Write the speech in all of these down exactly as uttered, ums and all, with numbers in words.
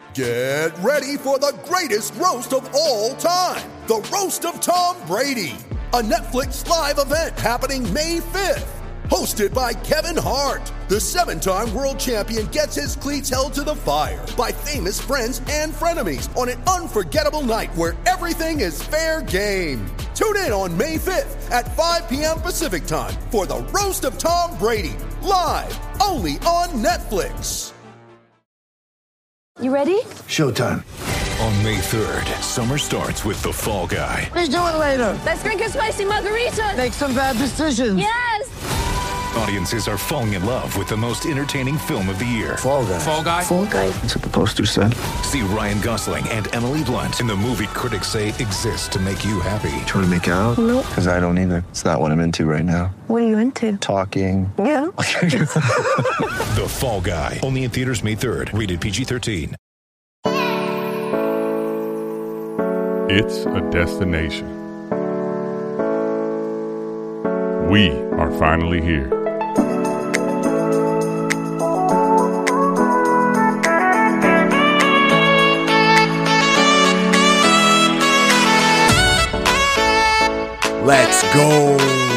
Get ready for the greatest roast of all time, the Roast of Tom Brady, a Netflix live event happening May fifth. Hosted by Kevin Hart, the seven-time world champion gets his cleats held to the fire by famous friends and frenemies on an unforgettable night where everything is fair game. Tune in on May fifth at five p.m. Pacific time for the Roast of Tom Brady, live only on Netflix. You ready? Showtime. On May third, summer starts with The Fall Guy. Let's do it later. Let's drink a spicy margarita. Make some bad decisions. Yes! Audiences are falling in love with the most entertaining film of the year. Fall Guy. Fall Guy? Fall Guy. That's what the poster said. See Ryan Gosling and Emily Blunt in the movie critics say exists to make you happy. Trying to make it out? Nope. Because I don't either. It's not what I'm into right now. What are you into? Talking. Yeah. The Fall Guy. Only in theaters May third. Rated P G thirteen. It's a destination. We are finally here. Let's go.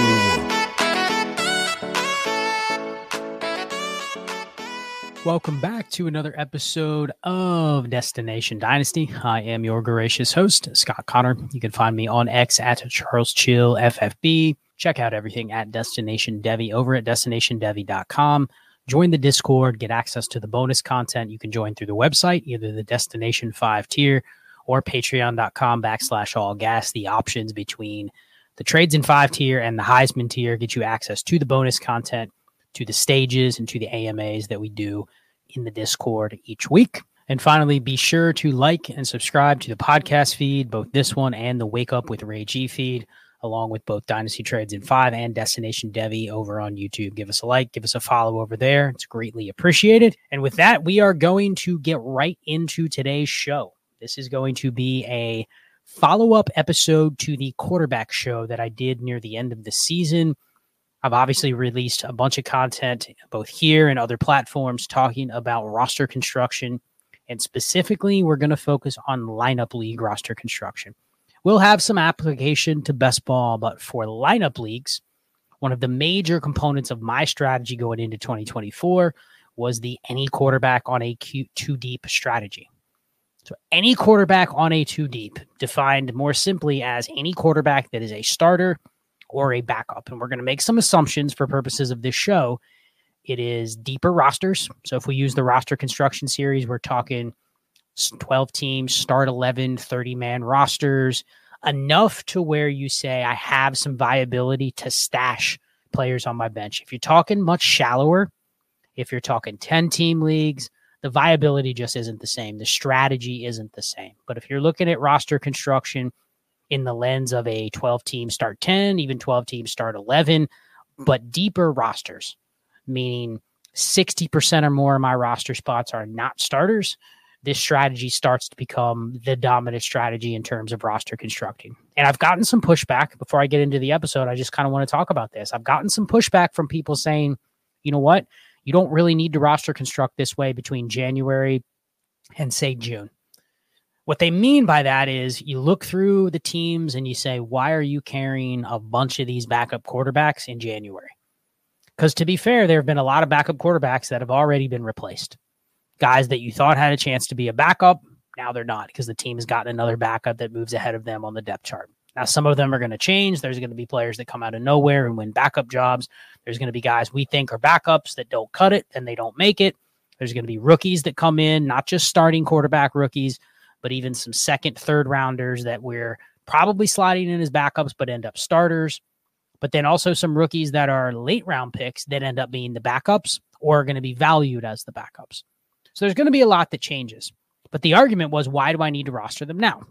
Welcome back to another episode of Destination Dynasty. I am your gracious host, Scott Connor. You can find me on X at Charles Chill F F B. Check out everything at Destination Devy over at destination devy dot com. Join the Discord, get access to the bonus content. You can join through the website, either the Destination five tier or patreon.com backslash all gas. The options between the Trades in five tier and the Heisman tier get you access to the bonus content, to the stages, and to the A M As that we do in the Discord each week. And finally, be sure to like and subscribe to the podcast feed, both this one and the Wake Up with Ray G feed, along with both Dynasty Trades in five and Destination Devy over on YouTube. Give us a like, give us a follow over there. It's greatly appreciated. And with that, we are going to get right into today's show. This is going to be a follow-up episode to the quarterback show that I did near the end of the season. I've obviously released a bunch of content both here and other platforms talking about roster construction. And specifically, we're going to focus on lineup league roster construction. We'll have some application to best ball, but for lineup leagues, one of the major components of my strategy going into twenty twenty-four was the any quarterback on a Q two deep strategy. So any quarterback on a two deep, defined more simply as any quarterback that is a starter or a backup. And we're going to make some assumptions for purposes of this show. It is deeper rosters. So if we use the roster construction series, we're talking twelve teams, start eleven, thirty-man rosters, enough to where you say, I have some viability to stash players on my bench. If you're talking much shallower, if you're talking ten-team leagues, the viability just isn't the same. The strategy isn't the same. But if you're looking at roster construction in the lens of a twelve-team start ten, even twelve-team start eleven, but deeper rosters, meaning sixty percent or more of my roster spots are not starters, this strategy starts to become the dominant strategy in terms of roster constructing. And I've gotten some pushback. Before I get into the episode, I just kind of want to talk about this. I've gotten some pushback from people saying, you know what? You don't really need to roster construct this way between January and, say, June. What they mean by that is you look through the teams and you say, why are you carrying a bunch of these backup quarterbacks in January? Because to be fair, there have been a lot of backup quarterbacks that have already been replaced. Guys that you thought had a chance to be a backup, now they're not because the team has gotten another backup that moves ahead of them on the depth chart. Now, some of them are going to change. There's going to be players that come out of nowhere and win backup jobs. There's going to be guys we think are backups that don't cut it and they don't make it. There's going to be rookies that come in, not just starting quarterback rookies, but even some second, third rounders that we're probably sliding in as backups but end up starters. But then also some rookies that are late round picks that end up being the backups or are going to be valued as the backups. So there's going to be a lot that changes. But the argument was, why do I need to roster them now?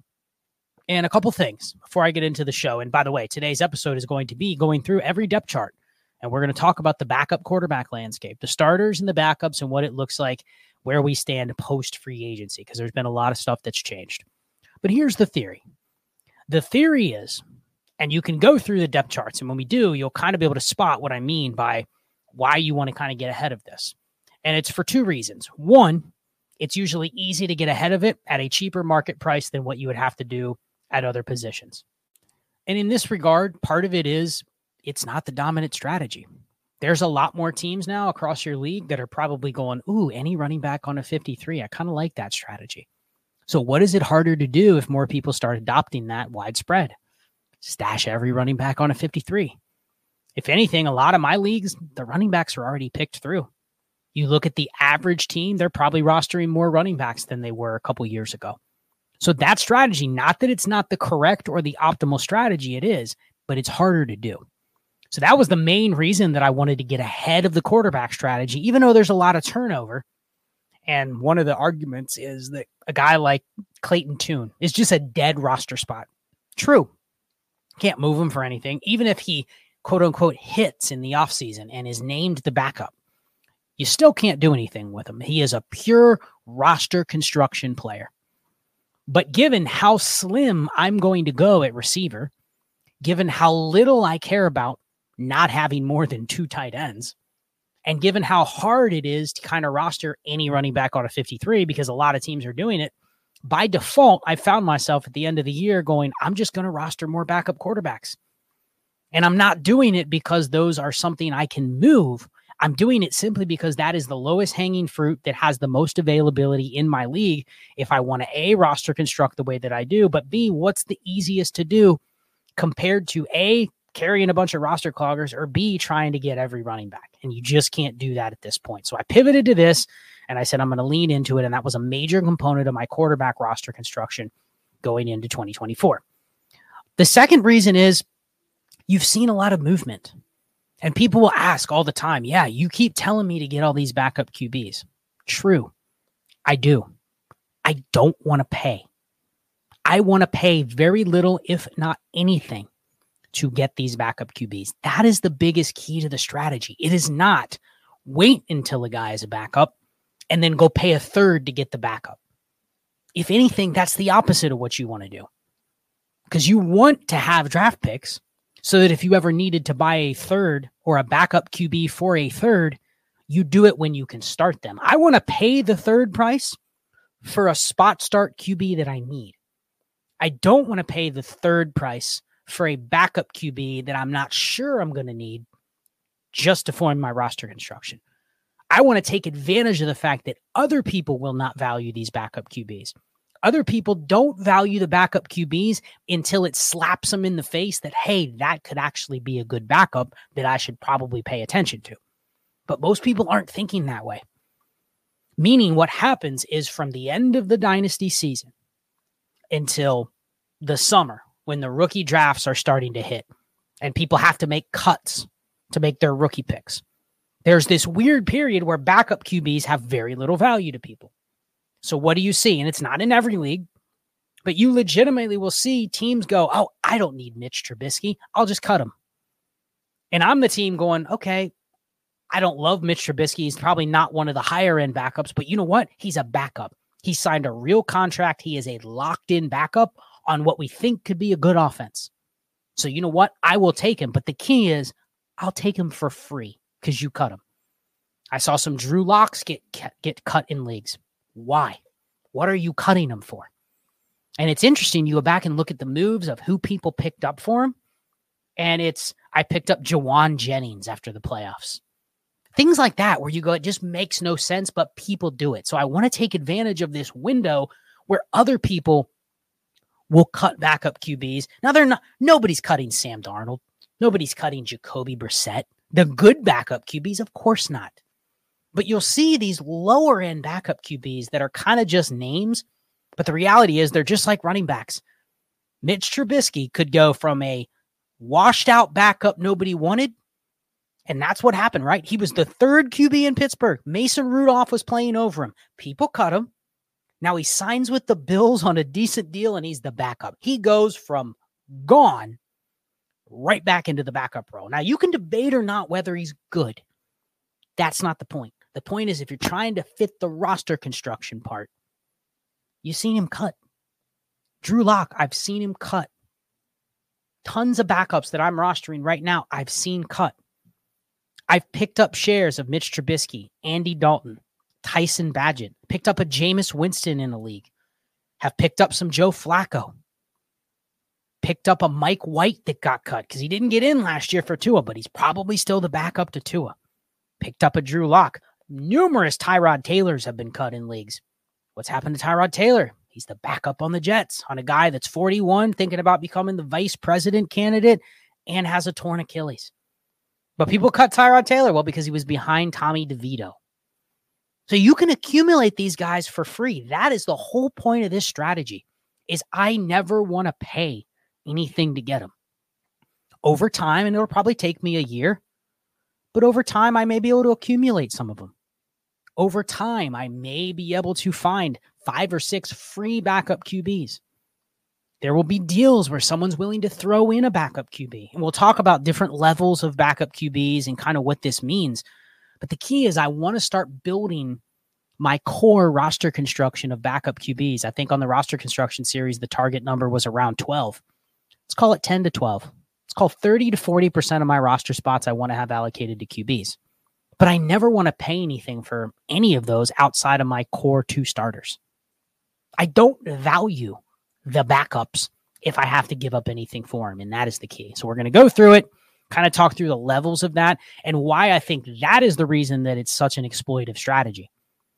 And a couple things before I get into the show. And by the way, today's episode is going to be going through every depth chart. And we're going to talk about the backup quarterback landscape, the starters and the backups, and what it looks like where we stand post-free agency, because there's been a lot of stuff that's changed. But here's the theory. The theory is, and you can go through the depth charts, and when we do, you'll kind of be able to spot what I mean by why you want to kind of get ahead of this. And it's for two reasons. One, it's usually easy to get ahead of it at a cheaper market price than what you would have to do at other positions. And in this regard, part of it is it's not the dominant strategy. There's a lot more teams now across your league that are probably going, ooh, any running back on a fifty-three. I kind of like that strategy. So what is it harder to do if more people start adopting that widespread? Stash every running back on a fifty-three. If anything, a lot of my leagues, the running backs are already picked through. You look at the average team, they're probably rostering more running backs than they were a couple years ago. So that strategy, not that it's not the correct or the optimal strategy, it is, but it's harder to do. So that was the main reason that I wanted to get ahead of the quarterback strategy, even though there's a lot of turnover. And one of the arguments is that a guy like Clayton Tune is just a dead roster spot. True. Can't move him for anything. Even if he, quote unquote, hits in the offseason and is named the backup, you still can't do anything with him. He is a pure roster construction player. But given how slim I'm going to go at receiver, given how little I care about not having more than two tight ends, and given how hard it is to kind of roster any running back on a fifty-three, because a lot of teams are doing it, by default, I found myself at the end of the year going, I'm just going to roster more backup quarterbacks. And I'm not doing it because those are something I can move. I'm doing it simply because that is the lowest hanging fruit that has the most availability in my league. If I want to A, roster construct the way that I do, but B, what's the easiest to do compared to A, carrying a bunch of roster cloggers, or B, trying to get every running back. And you just can't do that at this point. So I pivoted to this and I said, I'm going to lean into it. And that was a major component of my quarterback roster construction going into twenty twenty-four. The second reason is you've seen a lot of movement. And people will ask all the time, yeah, you keep telling me to get all these backup Q Bs. True. I do. I don't want to pay. I want to pay very little, if not anything, to get these backup Q Bs. That is the biggest key to the strategy. It is not wait until a guy is a backup and then go pay a third to get the backup. If anything, that's the opposite of what you want to do. Because you want to have draft picks so that if you ever needed to buy a third or a backup Q B for a third, you do it when you can start them. I want to pay the third price for a spot start Q B that I need. I don't want to pay the third price for a backup Q B that I'm not sure I'm going to need just to form my roster construction. I want to take advantage of the fact that other people will not value these backup Q Bs. Other people don't value the backup Q Bs until it slaps them in the face that, hey, that could actually be a good backup that I should probably pay attention to. But most people aren't thinking that way. Meaning what happens is from the end of the dynasty season until the summer, when the rookie drafts are starting to hit and people have to make cuts to make their rookie picks, there's this weird period where backup Q Bs have very little value to people. So what do you see? And it's not in every league, but you legitimately will see teams go, oh, I don't need Mitch Trubisky. I'll just cut him. And I'm the team going, okay, I don't love Mitch Trubisky. He's probably not one of the higher end backups, but you know what? He's a backup. He signed a real contract. He is a locked in backup on what we think could be a good offense. So you know what? I will take him. But the key is I'll take him for free because you cut him. I saw some Drew Locks get, get cut in leagues. Why? What are you cutting him for? And it's interesting. You go back and look at the moves of who people picked up for him. And it's, I picked up Jawan Jennings after the playoffs. Things like that where you go, it just makes no sense, but people do it. So I want to take advantage of this window where other people will cut backup Q Bs. Now they're not, nobody's cutting Sam Darnold. Nobody's cutting Jacoby Brissett. The good backup Q Bs, of course not. But you'll see these lower end backup Q Bs that are kind of just names. But the reality is they're just like running backs. Mitch Trubisky could go from a washed out backup nobody wanted. And that's what happened, right? He was the third Q B in Pittsburgh. Mason Rudolph was playing over him. People cut him. Now he signs with the Bills on a decent deal and he's the backup. He goes from gone right back into the backup role. Now you can debate or not whether he's good. That's not the point. The point is if you're trying to fit the roster construction part, you've seen him cut. Drew Lock, I've seen him cut. Tons of backups that I'm rostering right now, I've seen cut. I've picked up shares of Mitch Trubisky, Andy Dalton, Tyson Badgett, picked up a Jameis Winston in the league, have picked up some Joe Flacco, picked up a Mike White that got cut because he didn't get in last year for Tua, but he's probably still the backup to Tua. Picked up a Drew Lock. Numerous Tyrod Taylors have been cut in leagues. What's happened to Tyrod Taylor? He's the backup on the Jets, on a guy that's forty-one, thinking about becoming the vice president candidate, and has a torn Achilles. But people cut Tyrod Taylor, well, because he was behind Tommy DeVito. So you can accumulate these guys for free. That is the whole point of this strategy, is I never want to pay anything to get them. Over time, and it'll probably take me a year, but over time, I may be able to accumulate some of them. Over time, I may be able to find five or six free backup Q Bs. There will be deals where someone's willing to throw in a backup Q B. And we'll talk about different levels of backup Q Bs and kind of what this means. But the key is I want to start building my core roster construction of backup Q Bs. I think on the roster construction series, the target number was around twelve. Let's call it ten to twelve. Let's call thirty to forty percent of my roster spots I want to have allocated to Q Bs. But I never want to pay anything for any of those outside of my core two starters. I don't value the backups if I have to give up anything for them, and that is the key. So we're going to go through it, kind of talk through the levels of that and why I think that is the reason that it's such an exploitive strategy.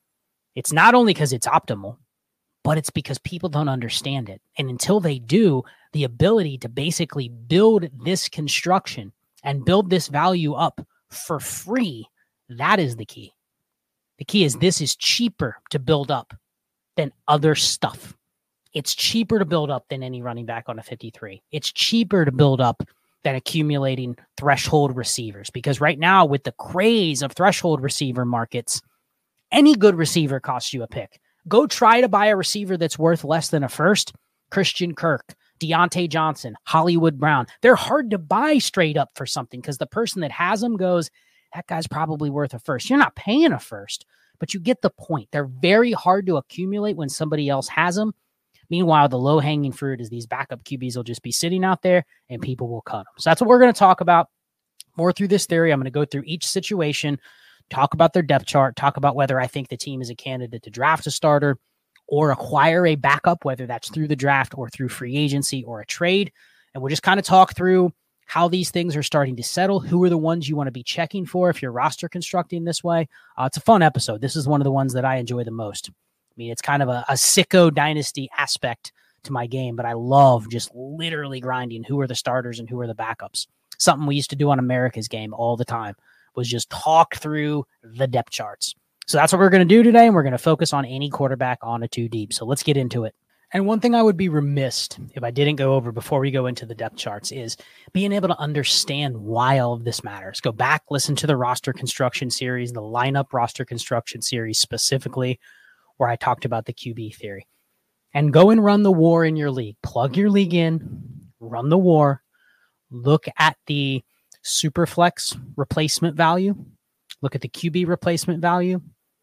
It's not only because it's optimal, but it's because people don't understand it. And until they do, the ability to basically build this construction and build this value up for free, that is the key. The key is this is cheaper to build up than other stuff. It's cheaper to build up than any running back on a fifty-three. It's cheaper to build up than accumulating threshold receivers. Because right now, with the craze of threshold receiver markets, any good receiver costs you a pick. Go try to buy a receiver that's worth less than a first. Christian Kirk, Deontay Johnson, Hollywood Brown. They're hard to buy straight up for something because the person that has them goes, that guy's probably worth a first. You're not paying a first, but you get the point. They're very hard to accumulate when somebody else has them. Meanwhile, the low-hanging fruit is these backup Q Bs will just be sitting out there and people will cut them. So that's what we're going to talk about more through this theory. I'm going to go through each situation, talk about their depth chart, talk about whether I think the team is a candidate to draft a starter or acquire a backup, whether that's through the draft or through free agency or a trade. And we'll just kind of talk through how these things are starting to settle, who are the ones you want to be checking for if you're roster constructing this way. Uh, it's a fun episode. This is one of the ones that I enjoy the most. I mean, it's kind of a, a sicko dynasty aspect to my game, but I love just literally grinding who are the starters and who are the backups. Something we used to do on America's Game all the time was just talk through the depth charts. So that's what we're going to do today, and we're going to focus on any quarterback on a two deep. So let's get into it. And one thing I would be remiss if I didn't go over before we go into the depth charts is being able to understand why all of this matters. Go back, listen to the roster construction series, the lineup roster construction series specifically, where I talked about the Q B theory. And go and run the war in your league. Plug your league in, run the war, look at the Superflex replacement value, look at the Q B replacement value,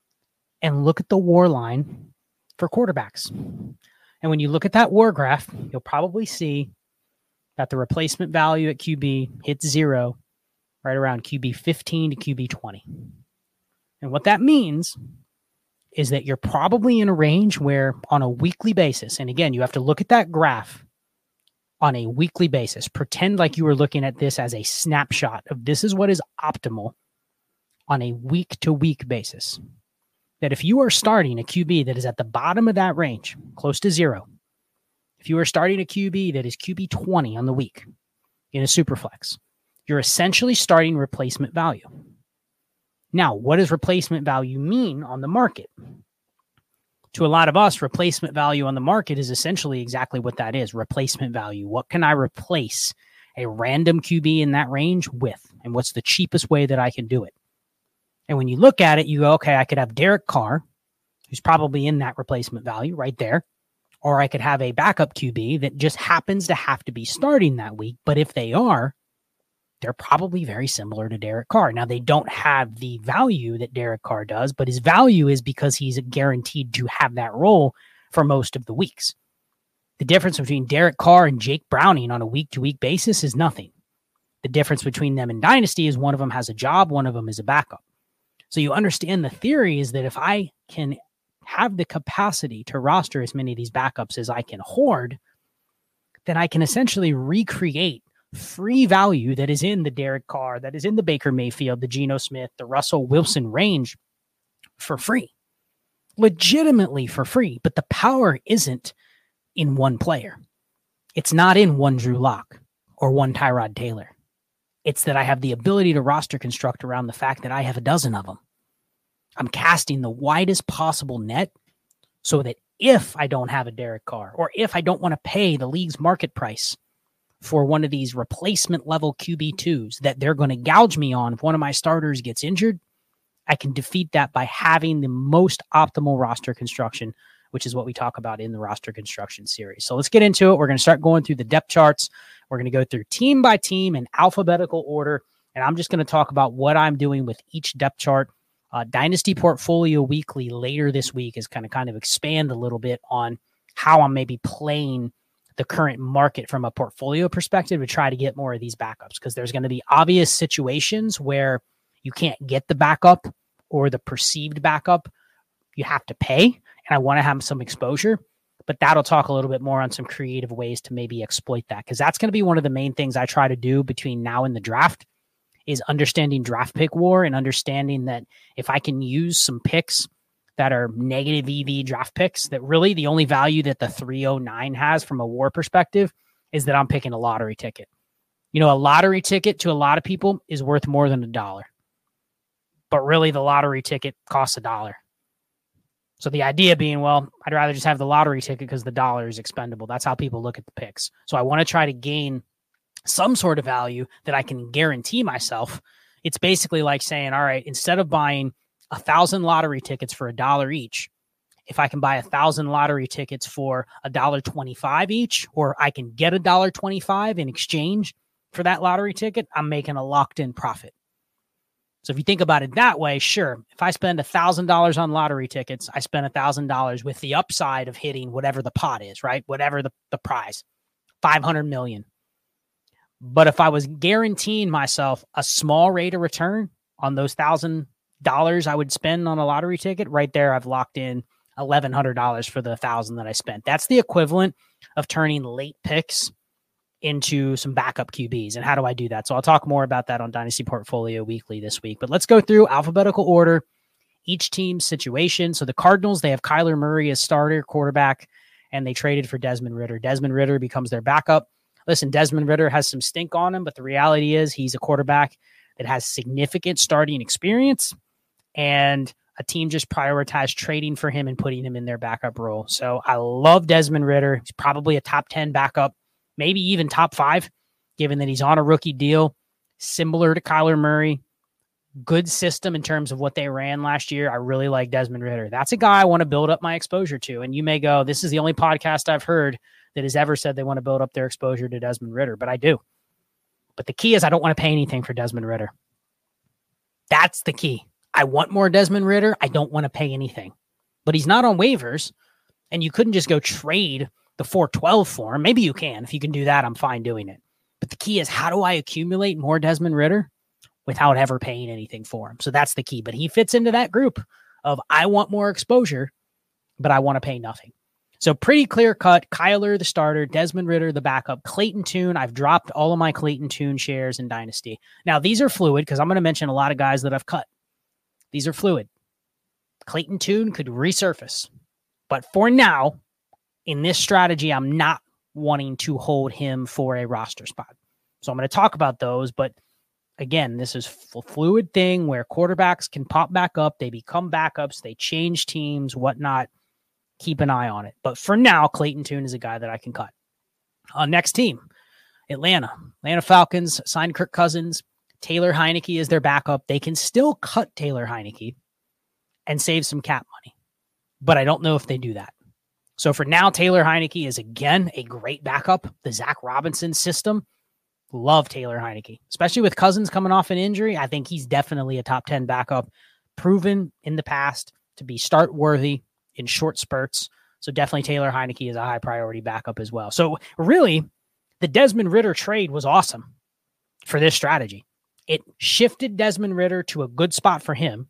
and look at the war line for quarterbacks. And when you look at that war graph, you'll probably see that the replacement value at Q B hits zero right around Q B fifteen to Q B twenty. And what that means is that you're probably in a range where on a weekly basis, and again, you have to look at that graph on a weekly basis. Pretend like you were looking at this as a snapshot of this is what is optimal on a week-to-week basis. That if you are starting a Q B that is at the bottom of that range, close to zero, if you are starting a Q B that is Q B twenty on the week in a Superflex, you're essentially starting replacement value. Now, what does replacement value mean on the market? To a lot of us, replacement value on the market is essentially exactly what that is, replacement value. What can I replace a random Q B in that range with? And what's the cheapest way that I can do it? And when you look at it, you go, okay, I could have Derek Carr, who's probably in that replacement value right there, or I could have a backup Q B that just happens to have to be starting that week. But if they are, they're probably very similar to Derek Carr. Now, they don't have the value that Derek Carr does, but his value is because he's guaranteed to have that role for most of the weeks. The difference between Derek Carr and Jake Browning on a week-to-week basis is nothing. The difference between them and Dynasty is one of them has a job, one of them is a backup. So you understand the theory is that if I can have the capacity to roster as many of these backups as I can hoard, then I can essentially recreate free value that is in the Derek Carr, that is in the Baker Mayfield, the Geno Smith, the Russell Wilson range for free. Legitimately for free. But the power isn't in one player. It's not in one Drew Lock or one Tyrod Taylor. It's that I have the ability to roster construct around the fact that I have a dozen of them. I'm casting the widest possible net so that if I don't have a Derek Carr, or if I don't want to pay the league's market price for one of these replacement level Q B twos that they're going to gouge me on if one of my starters gets injured, I can defeat that by having the most optimal roster construction, which is what we talk about in the roster construction series. So let's get into it. We're going to start going through the depth charts. We're going to go through team by team in alphabetical order, and I'm just going to talk about what I'm doing with each depth chart. Uh, Dynasty Portfolio Weekly later this week is kind of kind of expand a little bit on how I'm maybe playing the current market from a portfolio perspective to try to get more of these backups, because there's going to be obvious situations where you can't get the backup or the perceived backup. You have to pay, and I want to have some exposure. But that'll talk a little bit more on some creative ways to maybe exploit that, because that's going to be one of the main things I try to do between now and the draft is understanding draft pick war and understanding that if I can use some picks that are negative E V draft picks, that really the only value that the three oh nine has from a war perspective is that I'm picking a lottery ticket. You know, a lottery ticket to a lot of people is worth more than a dollar. But really the lottery ticket costs a dollar. So the idea being, well, I'd rather just have the lottery ticket because the dollar is expendable. That's how people look at the picks. So I want to try to gain some sort of value that I can guarantee myself. It's basically like saying, all right, instead of buying a thousand lottery tickets for a dollar each, if I can buy a thousand lottery tickets for a dollar twenty-five each, or I can get a dollar twenty-five in exchange for that lottery ticket, I'm making a locked in profit. So if you think about it that way, sure, if I spend one thousand dollars on lottery tickets, I spend one thousand dollars with the upside of hitting whatever the pot is, right? Whatever the, the prize, five hundred million dollars. But if I was guaranteeing myself a small rate of return on those one thousand dollars I would spend on a lottery ticket, right there, I've locked in eleven hundred dollars for the one thousand dollars that I spent. That's the equivalent of turning late picks into some backup Q Bs. And how do I do that? So I'll talk more about that on Dynasty Portfolio Weekly this week. But let's go through alphabetical order, each team's situation. So the Cardinals, they have Kyler Murray as starter quarterback, and they traded for Desmond Ridder. Desmond Ridder becomes their backup. Listen, Desmond Ridder has some stink on him, but the reality is he's a quarterback that has significant starting experience, and a team just prioritized trading for him and putting him in their backup role. So I love Desmond Ridder. He's probably a top ten backup, maybe even top five, given that he's on a rookie deal, similar to Kyler Murray. Good system in terms of what they ran last year. I really like Desmond Ridder. That's a guy I want to build up my exposure to. And you may go, this is the only podcast I've heard that has ever said they want to build up their exposure to Desmond Ridder, but I do. But the key is I don't want to pay anything for Desmond Ridder. That's the key. I want more Desmond Ridder. I don't want to pay anything. But he's not on waivers, and you couldn't just go trade the four twelve for him. Maybe you can. If you can do that, I'm fine doing it. But the key is, how do I accumulate more Desmond Ridder without ever paying anything for him? So that's the key. But he fits into that group of I want more exposure, but I want to pay nothing. So pretty clear cut. Kyler, the starter, Desmond Ridder, the backup, Clayton Tune. I've dropped all of my Clayton Tune shares in Dynasty. Now, these are fluid because I'm going to mention a lot of guys that I've cut. These are fluid. Clayton Tune could resurface. But for now, in this strategy, I'm not wanting to hold him for a roster spot. So I'm going to talk about those. But again, this is a fluid thing where quarterbacks can pop back up. They become backups. They change teams, whatnot. Keep an eye on it. But for now, Clayton Tune is a guy that I can cut. Uh, next team, Atlanta. Atlanta Falcons signed Kirk Cousins. Taylor Heineke is their backup. They can still cut Taylor Heineke and save some cap money. But I don't know if they do that. So for now, Taylor Heineke is, again, a great backup. The Zach Robinson system. Love Taylor Heineke. Especially with Cousins coming off an injury. I think he's definitely a top ten backup. Proven in the past to be start-worthy in short spurts. So definitely Taylor Heineke is a high priority backup as well. So really, the Desmond Ridder trade was awesome. for this strategy. It shifted Desmond Ridder to a good spot for him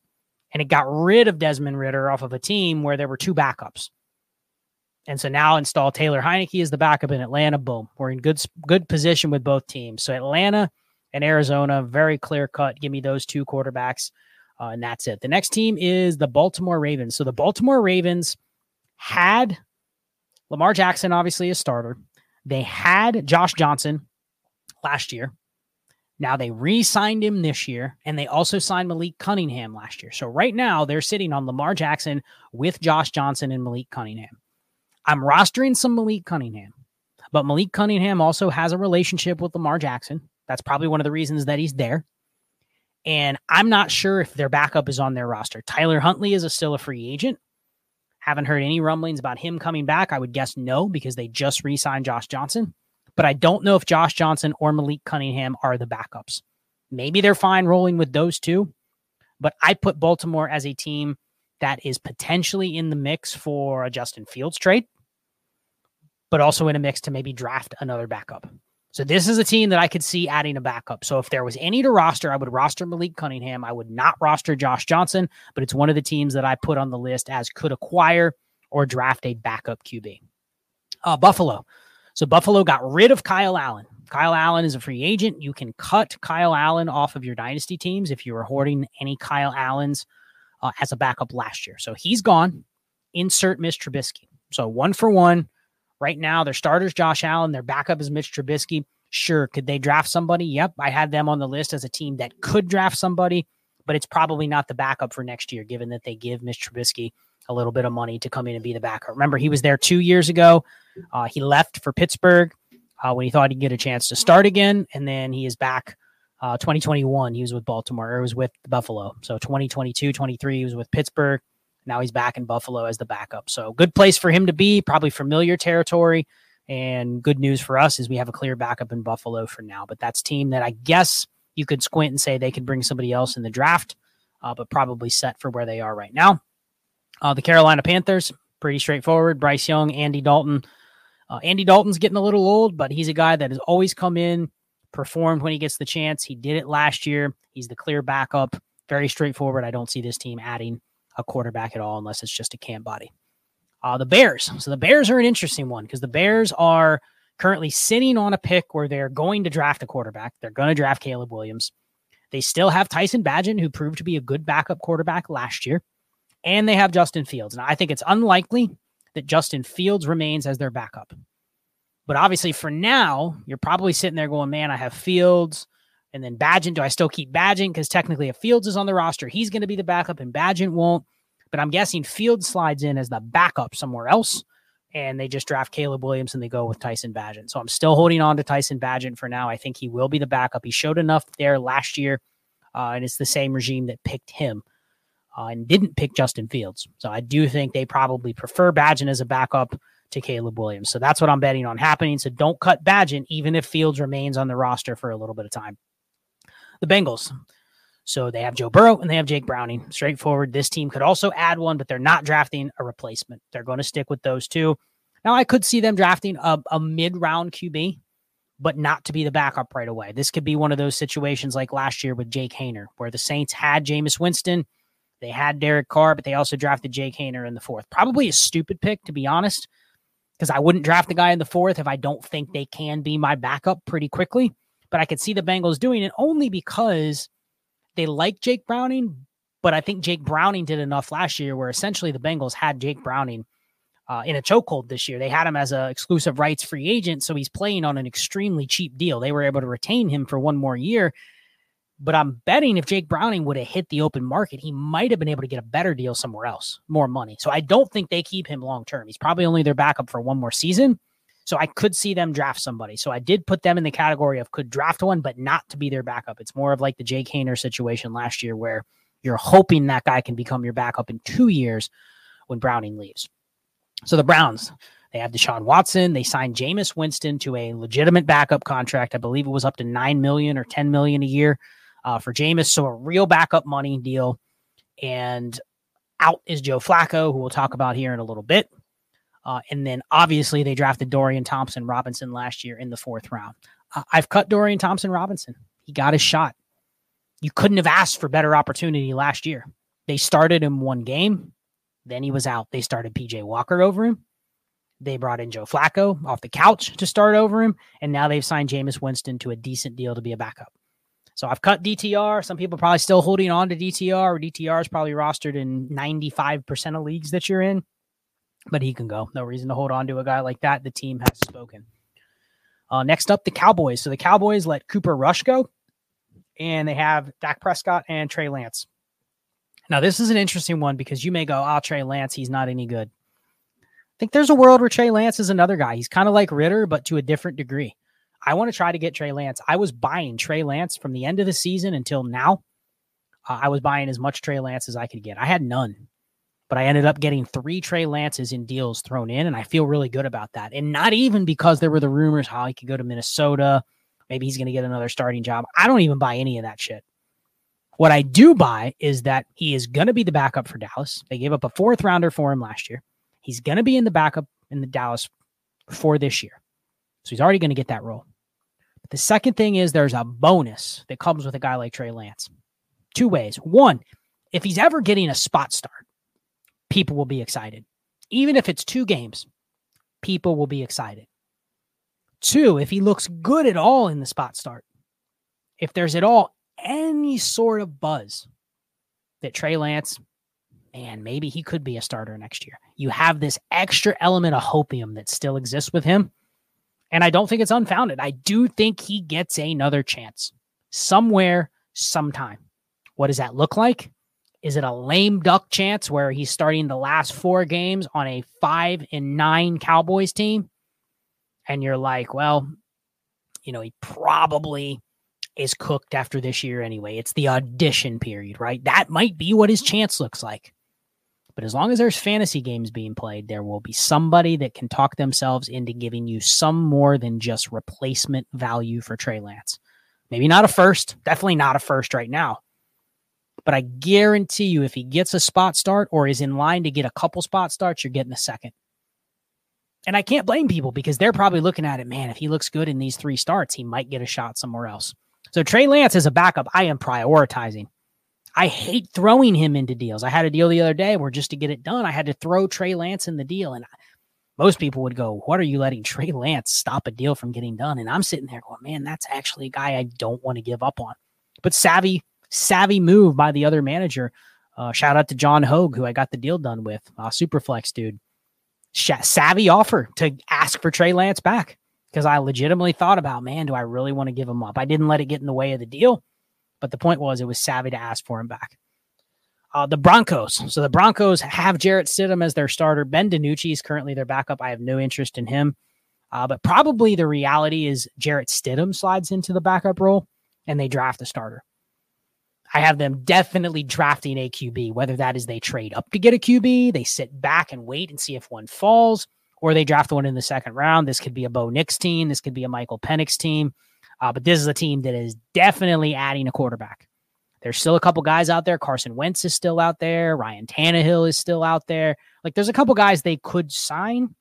And it got rid of Desmond Ridder off of a team where there were two backups. And so now install Taylor Heineke as the backup in Atlanta. Boom. We're in good good position with both teams. So Atlanta and Arizona, very clear cut. Give me those two quarterbacks, uh, and that's it. The next team is the Baltimore Ravens. So the Baltimore Ravens had Lamar Jackson, obviously a starter. They had Josh Johnson last year. Now they re-signed him this year, and they also signed Malik Cunningham last year. So right now they're sitting on Lamar Jackson with Josh Johnson and Malik Cunningham. I'm rostering some Malik Cunningham, but Malik Cunningham also has a relationship with Lamar Jackson. That's probably one of the reasons that he's there. And I'm not sure if their backup is on their roster. Tyler Huntley is a, still a free agent. Haven't heard any rumblings about him coming back. I would guess no, because they just re-signed Josh Johnson. But I don't know if Josh Johnson or Malik Cunningham are the backups. Maybe they're fine rolling with those two. But I put Baltimore as a team that is potentially in the mix for a Justin Fields trade, but also in a mix to maybe draft another backup. So this is a team that I could see adding a backup. So if there was any to roster, I would roster Malik Cunningham. I would not roster Josh Johnson, but it's one of the teams that I put on the list as could acquire or draft a backup Q B. Uh, Buffalo. So Buffalo got rid of Kyle Allen. Kyle Allen is a free agent. You can cut Kyle Allen off of your dynasty teams if you were hoarding any Kyle Allens uh, as a backup last year. So he's gone. Insert Mitch Trubisky. So one for one. Right now, their starter's Josh Allen. Their backup is Mitch Trubisky. Sure, could they draft somebody? Yep, I had them on the list as a team that could draft somebody, but it's probably not the backup for next year, given that they give Mitch Trubisky a little bit of money to come in and be the backup. Remember, he was there two years ago. Uh, he left for Pittsburgh uh, when he thought he'd get a chance to start again, and then he is back uh, twenty twenty-one. He was with Baltimore, or he was with Buffalo. So twenty twenty-two, twenty-three, he was with Pittsburgh. Now he's back in Buffalo as the backup. So good place for him to be, probably familiar territory. And good news for us is we have a clear backup in Buffalo for now. But that's a team that I guess you could squint and say they could bring somebody else in the draft, uh, but probably set for where they are right now. Uh, the Carolina Panthers, pretty straightforward. Bryce Young, Andy Dalton. Uh, Andy Dalton's getting a little old, but he's a guy that has always come in, performed when he gets the chance. He did it last year. He's the clear backup. Very straightforward. I don't see this team adding a quarterback at all unless it's just a camp body. Uh, the Bears. So the Bears are an interesting one because the Bears are currently sitting on a pick where they're going to draft a quarterback. They're going to draft Caleb Williams. They still have Tyson Bagent, who proved to be a good backup quarterback last year. And they have Justin Fields. Now, I think it's unlikely that Justin Fields remains as their backup. But obviously for now, you're probably sitting there going, man, I have Fields and then Bagent. Do I still keep Bagent? Because technically if Fields is on the roster, he's going to be the backup and Bagent won't. But I'm guessing Fields slides in as the backup somewhere else, and they just draft Caleb Williams and they go with Tyson Bagent. So I'm still holding on to Tyson Bagent for now. I think he will be the backup. He showed enough there last year, uh, and it's the same regime that picked him uh, and didn't pick Justin Fields. So I do think they probably prefer Bagent as a backup to Caleb Williams. So that's what I'm betting on happening. So don't cut Bagent, even if Fields remains on the roster for a little bit of time. The Bengals. So they have Joe Burrow and they have Jake Browning. Straightforward. This team could also add one, but they're not drafting a replacement. They're going to stick with those two. Now, I could see them drafting a, a mid-round Q B, but not to be the backup right away. This could be one of those situations like last year with Jake Haener, where the Saints had Jameis Winston, they had Derek Carr, but they also drafted Jake Haener in the fourth. Probably a stupid pick, to be honest, because I wouldn't draft the guy in the fourth if I don't think they can be my backup pretty quickly. But I could see the Bengals doing it only because they like Jake Browning, but I think Jake Browning did enough last year where essentially the Bengals had Jake Browning uh, in a chokehold this year. They had him as an exclusive rights free agent, so he's playing on an extremely cheap deal. They were able to retain him for one more year, but I'm betting if Jake Browning would have hit the open market, he might have been able to get a better deal somewhere else, more money. So I don't think they keep him long-term. He's probably only their backup for one more season. So I could see them draft somebody. So I did put them in the category of could draft one, but not to be their backup. It's more of like the Jake Haener situation last year where you're hoping that guy can become your backup in two years when Browning leaves. So the Browns, they have Deshaun Watson. They signed Jameis Winston to a legitimate backup contract. I believe it was up to nine million dollars or ten million dollars a year uh, for Jameis. So a real backup money deal. And out is Joe Flacco, who we'll talk about here in a little bit. Uh, and then obviously they drafted Dorian Thompson-Robinson last year in the fourth round. Uh, I've cut Dorian Thompson-Robinson. He got his shot. You couldn't have asked for better opportunity last year. They started him one game. Then he was out. They started P J Walker over him. They brought in Joe Flacco off the couch to start over him. And now they've signed Jameis Winston to a decent deal to be a backup. So I've cut D T R. Some people are probably still holding on to D T R. Or D T R is probably rostered in ninety-five percent of leagues that you're in. But he can go. No reason to hold on to a guy like that. The team has spoken. Uh, next up, the Cowboys. So the Cowboys let Cooper Rush go. And they have Dak Prescott and Trey Lance. Now, this is an interesting one because you may go, oh, Trey Lance, he's not any good. I think there's a world where Trey Lance is another guy. He's kind of like Ritter, but to a different degree. I want to try to get Trey Lance. I was buying Trey Lance from the end of the season until now. Uh, I was buying as much Trey Lance as I could get. I had none, but I ended up getting three Trey Lances in deals thrown in, and I feel really good about that. And not even because there were the rumors how he could go to Minnesota. Maybe he's going to get another starting job. I don't even buy any of that shit. What I do buy is that he is going to be the backup for Dallas. They gave up a fourth rounder for him last year. He's going to be in the backup in the Dallas for this year. So he's already going to get that role. But the second thing is there's a bonus that comes with a guy like Trey Lance. Two ways. One, if he's ever getting a spot start, people will be excited. Even if it's two games, people will be excited. Two, if he looks good at all in the spot start, if there's at all any sort of buzz that Trey Lance, man, maybe he could be a starter next year. You have this extra element of hopium that still exists with him. And I don't think it's unfounded. I do think he gets another chance somewhere, sometime. What does that look like? Is it a lame duck chance where he's starting the last four games on a five and nine Cowboys team? And you're like, well, you know, he probably is cooked after this year anyway. It's the audition period, right? That might be what his chance looks like. But as long as there's fantasy games being played, there will be somebody that can talk themselves into giving you some more than just replacement value for Trey Lance. Maybe not a first, definitely not a first right now. But I guarantee you if he gets a spot start or is in line to get a couple spot starts, you're getting a second. And I can't blame people because they're probably looking at it, man, if he looks good in these three starts, he might get a shot somewhere else. So Trey Lance as a backup, I am prioritizing. I hate throwing him into deals. I had a deal the other day where just to get it done, I had to throw Trey Lance in the deal. And most people would go, what are you letting Trey Lance stop a deal from getting done? And I'm sitting there going, man, that's actually a guy I don't want to give up on. But savvy, savvy move by the other manager. Uh, shout out to John Hogue, who I got the deal done with. Uh, Superflex dude. Sh- savvy offer to ask for Trey Lance back. Because I legitimately thought about, man, do I really want to give him up? I didn't let it get in the way of the deal. But the point was it was savvy to ask for him back. Uh, the Broncos. So the Broncos have Jarrett Stidham as their starter. Ben DiNucci is currently their backup. I have no interest in him. Uh, but probably the reality is Jarrett Stidham slides into the backup role and they draft a starter. I have them definitely drafting a Q B, whether that is they trade up to get a Q B, they sit back and wait and see if one falls, or they draft one in the second round. This could be a Bo Nix team. This could be a Michael Penix team. Uh, but this is a team that is definitely adding a quarterback. There's still a couple guys out there. Carson Wentz is still out there. Ryan Tannehill is still out there. Like there's a couple guys they could sign,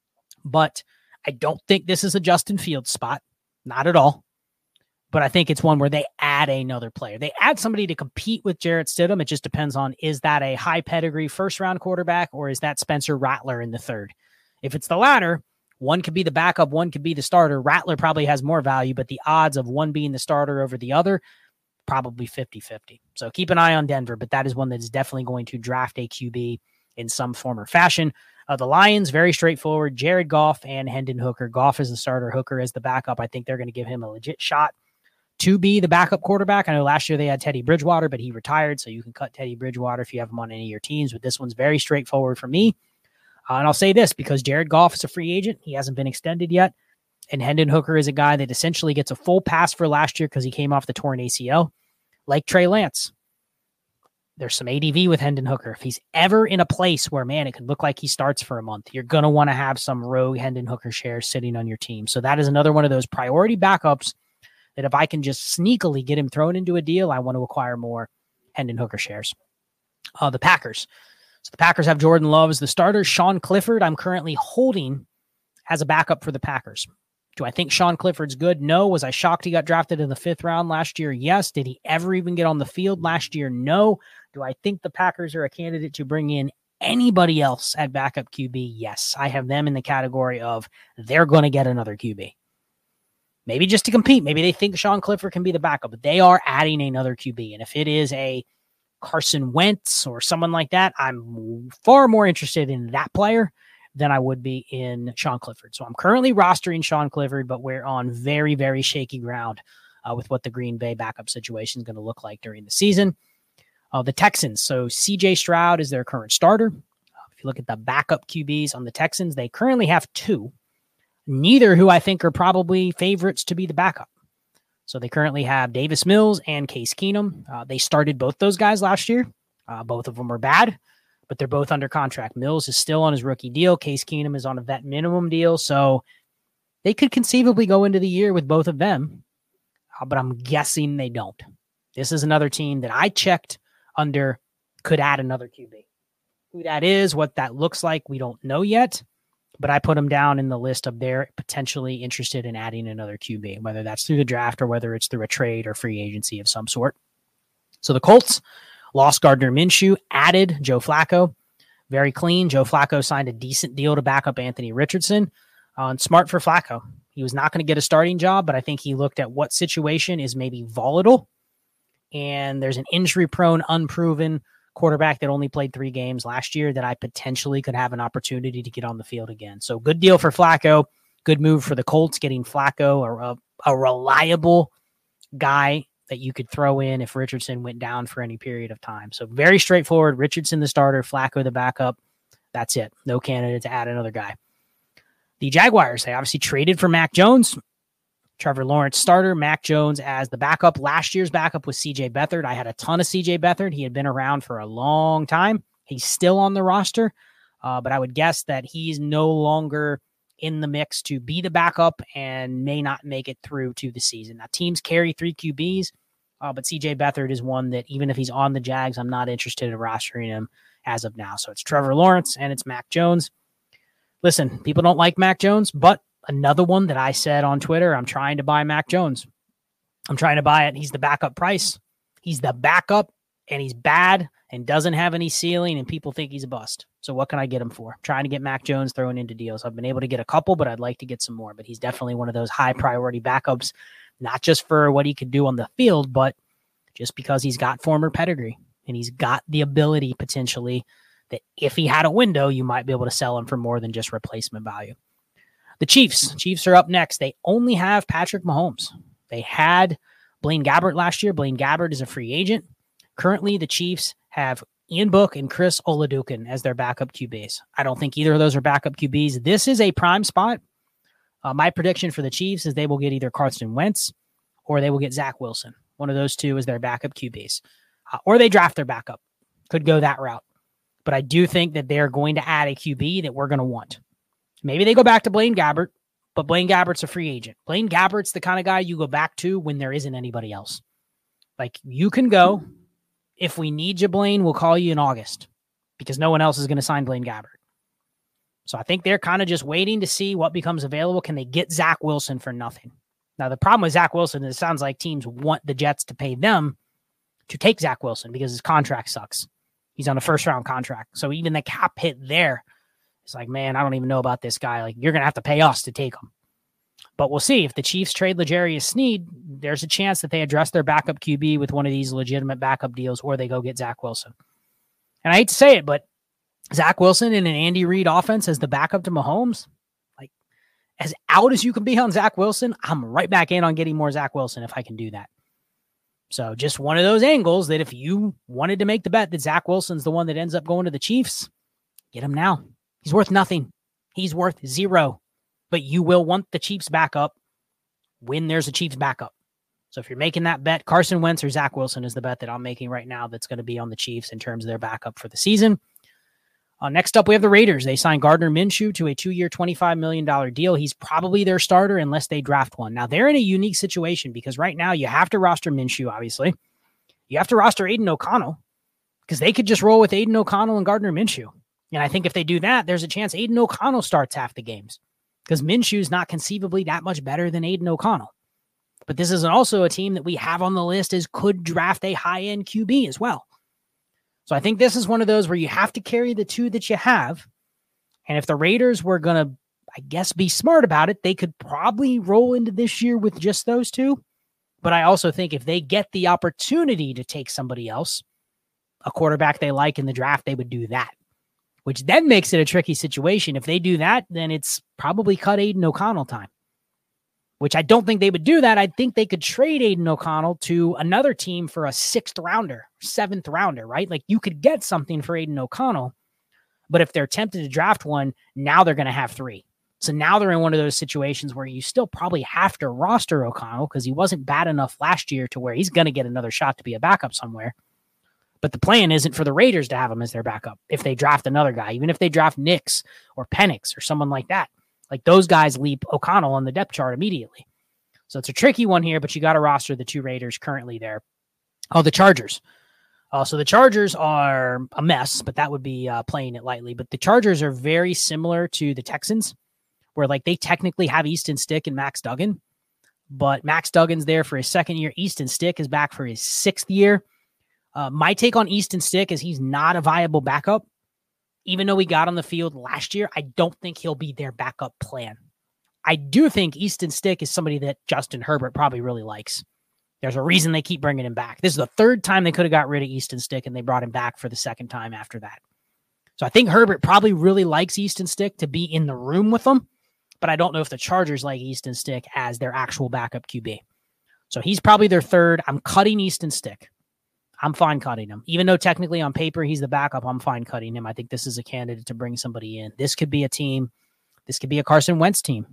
but I don't think this is a Justin Fields spot. Not at all. But I think it's one where they add another player. They add somebody to compete with Jarrett Stidham. It just depends on, is that a high pedigree first round quarterback or is that Spencer Rattler in the third? If it's the latter, one could be the backup, one could be the starter. Rattler probably has more value, but the odds of one being the starter over the other, probably fifty-fifty. So keep an eye on Denver, but that is one that is definitely going to draft a Q B in some form or fashion. Uh, the Lions, very straightforward. Jared Goff and Hendon Hooker. Goff is the starter, Hooker is the backup. I think they're going to give him a legit shot to be the backup quarterback. I know last year they had Teddy Bridgewater, but he retired, so you can cut Teddy Bridgewater if you have him on any of your teams. But this one's very straightforward for me. Uh, and I'll say this, because Jared Goff is a free agent. He hasn't been extended yet. And Hendon Hooker is a guy that essentially gets a full pass for last year because he came off the torn A C L, like Trey Lance. There's some A D V with Hendon Hooker. If he's ever in a place where, man, it could look like he starts for a month, you're going to want to have some rogue Hendon Hooker shares sitting on your team. So that is another one of those priority backups that if I can just sneakily get him thrown into a deal, I want to acquire more Hendon Hooker shares. Uh, the Packers. So the Packers have Jordan Love as the starter. Sean Clifford, I'm currently holding as a backup for the Packers. Do I think Sean Clifford's good? No. Was I shocked he got drafted in the fifth round last year? Yes. Did he ever even get on the field last year? No. Do I think the Packers are a candidate to bring in anybody else at backup Q B? Yes. I have them in the category of they're going to get another Q B. Maybe just to compete. Maybe they think Sean Clifford can be the backup, but they are adding another Q B. And if it is a Carson Wentz or someone like that, I'm far more interested in that player than I would be in Sean Clifford. So I'm currently rostering Sean Clifford, but we're on very, very shaky ground uh, with what the Green Bay backup situation is going to look like during the season. Uh, the Texans. So C J Stroud is their current starter. Uh, if you look at the backup Q Bs on the Texans, they currently have two, neither who I think are probably favorites to be the backup. So they currently have Davis Mills and Case Keenum. Uh, they started both those guys last year. Uh, both of them were bad, but they're both under contract. Mills is still on his rookie deal. Case Keenum is on a vet minimum deal. So they could conceivably go into the year with both of them, uh, but I'm guessing they don't. This is another team that I checked under could add another Q B. Who that is, what that looks like, we don't know yet. But I put them down in the list of they're potentially interested in adding another Q B, whether that's through the draft or whether it's through a trade or free agency of some sort. So the Colts lost Gardner Minshew, added Joe Flacco. Very clean. Joe Flacco signed a decent deal to back up Anthony Richardson. Uh, and smart for Flacco. He was not going to get a starting job, but I think he looked at what situation is maybe volatile. And there's an injury-prone, unproven quarterback that only played three games last year that I potentially could have an opportunity to get on the field again. So good deal for Flacco. Good move for the Colts, getting Flacco, a, a reliable guy that you could throw in if Richardson went down for any period of time. So very straightforward. Richardson the starter, Flacco the backup. That's it. No candidate to add another guy. The Jaguars, they obviously traded for Mac Jones. Trevor Lawrence starter, Mac Jones as the backup. Last year's backup was C J Beathard. I had a ton of C J Beathard. He had been around for a long time. He's still on the roster, uh, but I would guess that he's no longer in the mix to be the backup and may not make it through to the season. Now, teams carry three Q Bs, uh, but C J Beathard is one that even if he's on the Jags, I'm not interested in rostering him as of now. So it's Trevor Lawrence and it's Mac Jones. Listen, people don't like Mac Jones, but another one that I said on Twitter, I'm trying to buy Mac Jones. I'm trying to buy it. He's the backup price. He's the backup, and he's bad and doesn't have any ceiling, and people think he's a bust. So what can I get him for? I'm trying to get Mac Jones thrown into deals. I've been able to get a couple, but I'd like to get some more. But he's definitely one of those high-priority backups, not just for what he could do on the field, but just because he's got former pedigree, and he's got the ability potentially that if he had a window, you might be able to sell him for more than just replacement value. The Chiefs. Chiefs are up next. They only have Patrick Mahomes. They had Blaine Gabbert last year. Blaine Gabbert is a free agent. Currently, the Chiefs have Ian Book and Chris Olajuwon as their backup Q Bs. I don't think either of those are backup Q Bs. This is a prime spot. Uh, my prediction for the Chiefs is they will get either Carson Wentz or they will get Zach Wilson. One of those two is their backup Q Bs. Uh, or they draft their backup. Could go that route. But I do think that they're going to add a Q B that we're going to want. Maybe they go back to Blaine Gabbert, but Blaine Gabbert's a free agent. Blaine Gabbert's the kind of guy you go back to when there isn't anybody else. Like, you can go. If we need you, Blaine, we'll call you in August because no one else is going to sign Blaine Gabbert. So I think they're kind of just waiting to see what becomes available. Can they get Zach Wilson for nothing? Now, the problem with Zach Wilson is it sounds like teams want the Jets to pay them to take Zach Wilson because his contract sucks. He's on a first-round contract. So even the cap hit there, it's like, man, I don't even know about this guy. Like, you're going to have to pay us to take him. But we'll see. If the Chiefs trade L'Jarius Sneed, there's a chance that they address their backup Q B with one of these legitimate backup deals, or they go get Zach Wilson. And I hate to say it, but Zach Wilson in an Andy Reid offense as the backup to Mahomes, like, as out as you can be on Zach Wilson, I'm right back in on getting more Zach Wilson if I can do that. So just one of those angles that if you wanted to make the bet that Zach Wilson's the one that ends up going to the Chiefs, get him now. He's worth nothing. He's worth zero. But you will want the Chiefs backup when there's a Chiefs backup. So if you're making that bet, Carson Wentz or Zach Wilson is the bet that I'm making right now that's going to be on the Chiefs in terms of their backup for the season. Uh, next up, we have the Raiders. They signed Gardner Minshew to a two-year, twenty-five million dollars deal. He's probably their starter unless they draft one. Now, they're in a unique situation because right now you have to roster Minshew, obviously. You have to roster Aiden O'Connell because they could just roll with Aiden O'Connell and Gardner Minshew. And I think if they do that, there's a chance Aiden O'Connell starts half the games because Minshew's not conceivably that much better than Aiden O'Connell. But this is also a team that we have on the list as could draft a high-end Q B as well. So I think this is one of those where you have to carry the two that you have. And if the Raiders were going to, I guess, be smart about it, they could probably roll into this year with just those two. But I also think if they get the opportunity to take somebody else, a quarterback they like in the draft, they would do that, which then makes it a tricky situation. If they do that, then it's probably cut Aiden O'Connell time, which I don't think they would do that. I think they could trade Aiden O'Connell to another team for a sixth rounder, seventh rounder, right? Like you could get something for Aiden O'Connell, but if they're tempted to draft one, now they're going to have three. So now they're in one of those situations where you still probably have to roster O'Connell because he wasn't bad enough last year to where he's going to get another shot to be a backup somewhere. But the plan isn't for the Raiders to have him as their backup if they draft another guy, even if they draft Nix or Penix or someone like that. Like those guys leap O'Connell on the depth chart immediately. So it's a tricky one here, but you got to roster the two Raiders currently there. Oh, the Chargers. Uh, so the Chargers are a mess, but that would be uh, playing it lightly. But the Chargers are very similar to the Texans, where like they technically have Easton Stick and Max Duggan, but Max Duggan's there for his second year. Easton Stick is back for his sixth year. Uh, my take on Easton Stick is he's not a viable backup. Even though he got on the field last year, I don't think he'll be their backup plan. I do think Easton Stick is somebody that Justin Herbert probably really likes. There's a reason they keep bringing him back. This is the third time they could have got rid of Easton Stick, and they brought him back for the second time after that. So I think Herbert probably really likes Easton Stick to be in the room with them, but I don't know if the Chargers like Easton Stick as their actual backup Q B. So he's probably their third. I'm cutting Easton Stick. I'm fine cutting him. Even though technically on paper he's the backup, I'm fine cutting him. I think this is a candidate to bring somebody in. This could be a team. This could be a Carson Wentz team.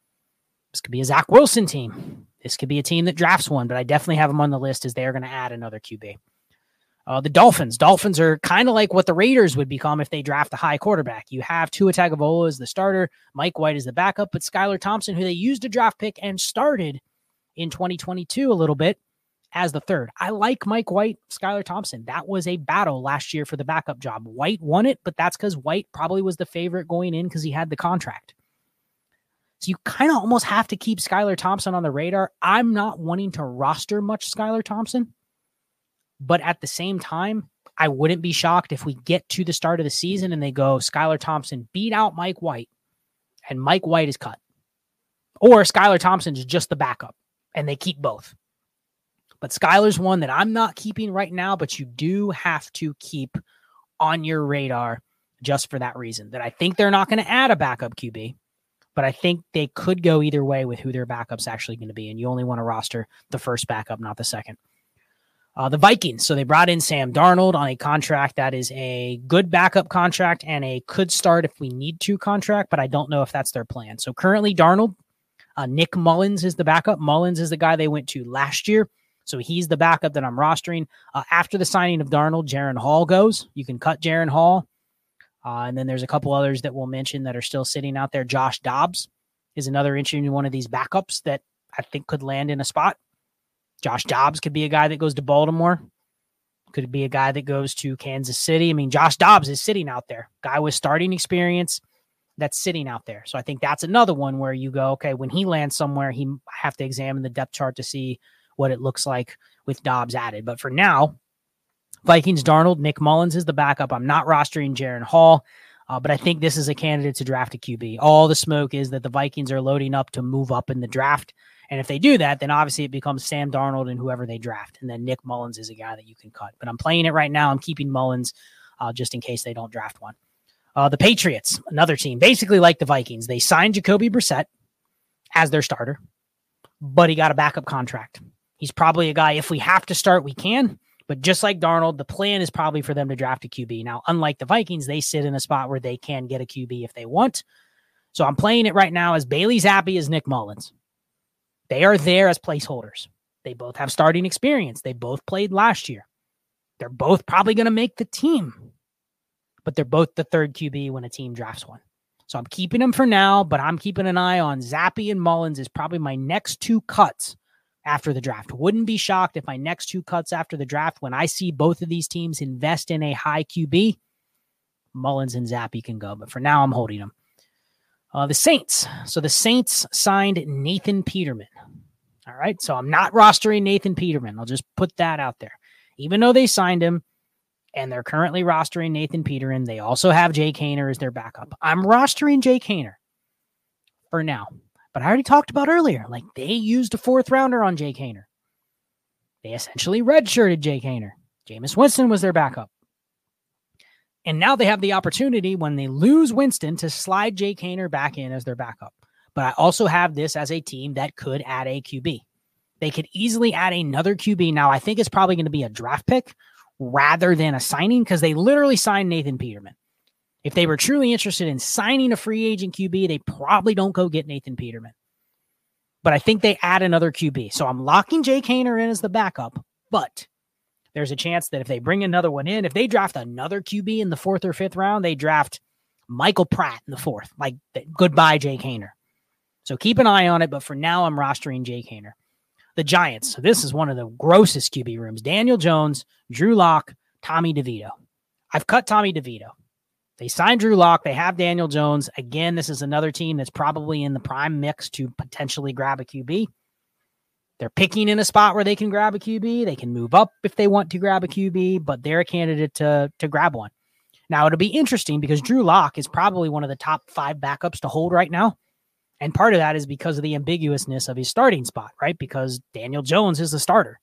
This could be a Zach Wilson team. This could be a team that drafts one, but I definitely have them on the list as they're going to add another Q B. Uh, the Dolphins. Dolphins are kind of like what the Raiders would become if they draft a high quarterback. You have Tua Tagovailoa as the starter, Mike White as the backup, but Skylar Thompson, who they used a draft pick and started in twenty twenty-two a little bit, as the third. I like Mike White, Skylar Thompson. That was a battle last year for the backup job. White won it, but that's because White probably was the favorite going in because he had the contract. So you kind of almost have to keep Skylar Thompson on the radar. I'm not wanting to roster much Skylar Thompson, but at the same time, I wouldn't be shocked if we get to the start of the season and they go, Skylar Thompson beat out Mike White, and Mike White is cut. Or Skylar Thompson is just the backup, and they keep both. But Skylar's one that I'm not keeping right now, but you do have to keep on your radar just for that reason, that I think they're not going to add a backup Q B, but I think they could go either way with who their backup's actually going to be, and you only want to roster the first backup, not the second. Uh, the Vikings, so they brought in Sam Darnold on a contract that is a good backup contract and a could start if we need to contract, but I don't know if that's their plan. So currently Darnold, uh, Nick Mullins is the backup. Mullins is the guy they went to last year. So he's the backup that I'm rostering. Uh, after the signing of Darnold, Jaren Hall goes. You can cut Jaren Hall. Uh, and then there's a couple others that we'll mention that are still sitting out there. Josh Dobbs is another interesting one of these backups that I think could land in a spot. Josh Dobbs could be a guy that goes to Baltimore. Could be a guy that goes to Kansas City. I mean, Josh Dobbs is sitting out there. Guy with starting experience that's sitting out there. So I think that's another one where you go, okay, when he lands somewhere, he have to examine the depth chart to see what it looks like with Dobbs added. But for now, Vikings, Darnold, Nick Mullins is the backup. I'm not rostering Jaren Hall, uh, but I think this is a candidate to draft a Q B. All the smoke is that the Vikings are loading up to move up in the draft. And if they do that, then obviously it becomes Sam Darnold and whoever they draft. And then Nick Mullins is a guy that you can cut. But I'm playing it right now. I'm keeping Mullins uh, just in case they don't draft one. Uh, the Patriots, another team, basically like the Vikings. They signed Jacoby Brissett as their starter, but he got a backup contract. He's probably a guy, if we have to start, we can. But just like Darnold, the plan is probably for them to draft a Q B. Now, unlike the Vikings, they sit in a spot where they can get a Q B if they want. So I'm playing it right now as Bailey Zappi as Nick Mullins. They are there as placeholders. They both have starting experience. They both played last year. They're both probably going to make the team. But they're both the third Q B when a team drafts one. So I'm keeping them for now, but I'm keeping an eye on Zappi and Mullins is probably my next two cuts after the draft. Wouldn't be shocked if my next two cuts after the draft, when I see both of these teams invest in a high Q B, Mullins and Zappi can go. But for now, I'm holding them. Uh, the Saints. So the Saints signed Nathan Peterman. All right. So I'm not rostering Nathan Peterman. I'll just put that out there. Even though they signed him, and they're currently rostering Nathan Peterman. They also have Jake Haener as their backup. I'm rostering Jake Haener for now. But I already talked about earlier, like they used a fourth rounder on Jake Haener. They essentially redshirted Jake Haener. Jameis Winston was their backup. And now they have the opportunity when they lose Winston to slide Jake Haener back in as their backup. But I also have this as a team that could add a Q B. They could easily add another Q B. Now, I think it's probably going to be a draft pick rather than a signing because they literally signed Nathan Peterman. If they were truly interested in signing a free agent Q B, they probably don't go get Nathan Peterman. But I think they add another Q B. So I'm locking Jake Haener in as the backup, but there's a chance that if they bring another one in, if they draft another Q B in the fourth or fifth round, they draft Michael Pratt in the fourth. Like, goodbye, Jake Haener. So keep an eye on it, but for now, I'm rostering Jake Haener. The Giants. So this is one of the grossest Q B rooms. Daniel Jones, Drew Lock, Tommy DeVito. I've cut Tommy DeVito. They signed Drew Lock. They have Daniel Jones. Again, this is another team that's probably in the prime mix to potentially grab a Q B. They're picking in a spot where they can grab a Q B. They can move up if they want to grab a Q B, but they're a candidate to, to grab one. Now, it'll be interesting because Drew Lock is probably one of the top five backups to hold right now. And part of that is because of the ambiguousness of his starting spot, right? Because Daniel Jones is the starter.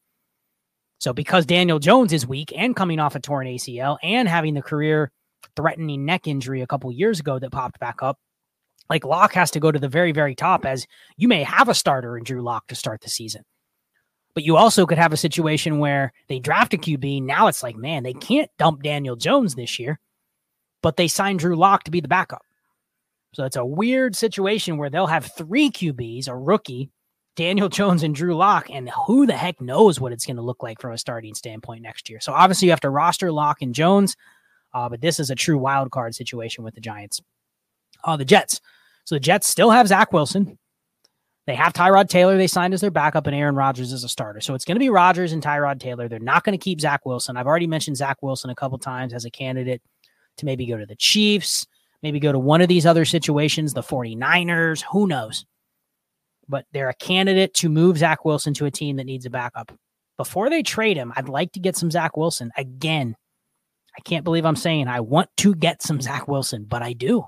So because Daniel Jones is weak and coming off a torn A C L and having the career-threatening neck injury a couple years ago that popped back up, like Lock has to go to the very, very top, as you may have a starter in Drew Lock to start the season. But you also could have a situation where they draft a Q B. Now it's like, man, they can't dump Daniel Jones this year, but they signed Drew Lock to be the backup. So it's a weird situation where they'll have three Q Bs, a rookie, Daniel Jones, and Drew Lock, and who the heck knows what it's going to look like from a starting standpoint next year. So obviously you have to roster Lock and Jones, uh, but this is a true wild card situation with the Giants. Uh, the Jets. So the Jets still have Zach Wilson. They have Tyrod Taylor they signed as their backup, and Aaron Rodgers as a starter. So it's going to be Rodgers and Tyrod Taylor. They're not going to keep Zach Wilson. I've already mentioned Zach Wilson a couple times as a candidate to maybe go to the Chiefs, maybe go to one of these other situations, the 49ers, who knows. But they're a candidate to move Zach Wilson to a team that needs a backup. Before they trade him, I'd like to get some Zach Wilson. Again, I can't believe I'm saying I want to get some Zach Wilson, but I do.